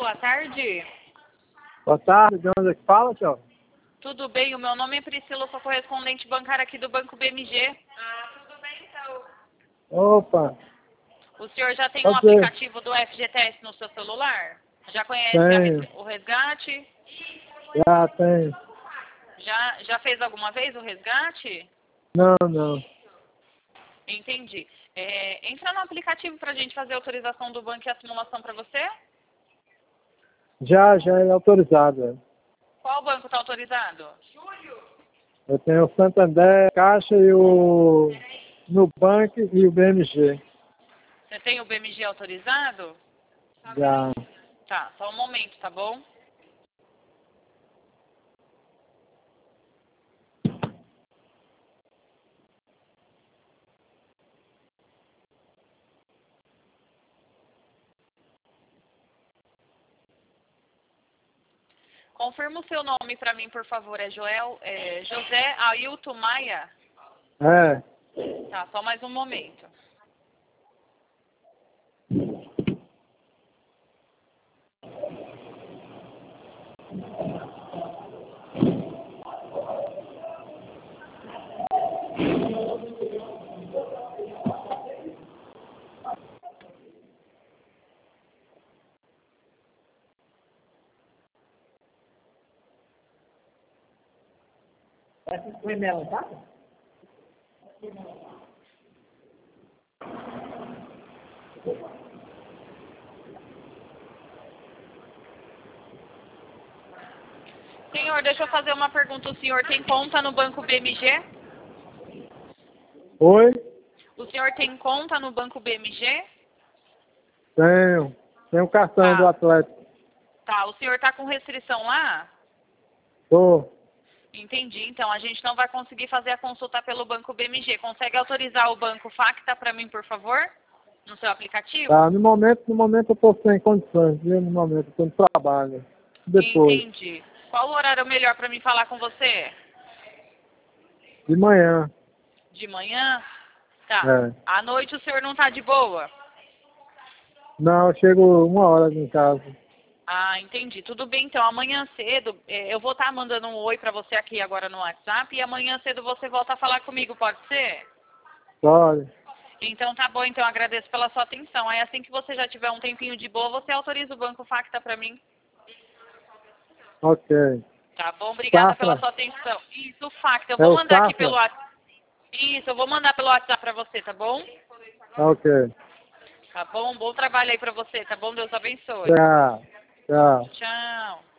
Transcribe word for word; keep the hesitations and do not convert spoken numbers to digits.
boa tarde. Boa tarde, de onde é que fala, senhor? Tudo bem, o meu nome é Priscila, sou correspondente bancária aqui do Banco B M G. Ah, tudo bem então. Opa, O senhor já tem um pode ser. aplicativo do F G T S no seu celular? Já conhece a Tenho, res- o resgate? já tenho. Já, já fez alguma vez o resgate? Não, não. Entendi. É, entra no aplicativo para a gente fazer a autorização do banco e a simulação para você? Já, já é autorizado. é. Qual banco está autorizado? Eu tenho o Santander, Caixa e o Nubank e o B M G. Você tem o B M G autorizado? Já. Tá, só um momento, tá bom? Confirma o seu nome para mim, por favor. É Joel, é José Ailton Maia? É. Tá, só mais um momento. O e-mail, tá? Senhor, deixa eu fazer uma pergunta. O senhor tem conta no Banco B M G? Oi? O senhor tem conta no Banco B M G? Tenho. Tenho o cartão Tá. do Atlético. Tá, o senhor tá com restrição lá? Tô. Entendi. Então, a gente não vai conseguir fazer a consulta pelo Banco B M G. Consegue autorizar o Banco Facta para mim, por favor? No seu aplicativo? Tá, no momento, no momento eu tô sem condições, viu? No momento, eu tô no trabalho. Depois, Entendi. Qual o horário melhor para mim falar com você? de manhã. De manhã? Tá. É. À noite o senhor não tá de boa? Não, eu chego uma hora em casa. Ah, entendi. Tudo bem, então. Amanhã cedo, eh, eu vou estar mandando um oi para você aqui agora no WhatsApp e amanhã cedo você volta a falar comigo, pode ser? Pode. Então tá bom, então agradeço pela sua atenção. Aí assim que você já tiver um tempinho de boa, você autoriza o Banco Facta para mim. Ok. Tá bom? Obrigada Safra. pela sua atenção. Isso, Facta. Eu É vou o mandar aqui Safra? pelo WhatsApp. Isso, eu vou mandar pelo WhatsApp para você, tá bom? Ok. Tá bom? Bom trabalho aí para você, tá bom? Deus abençoe. Tchau. Tchau. Tchau.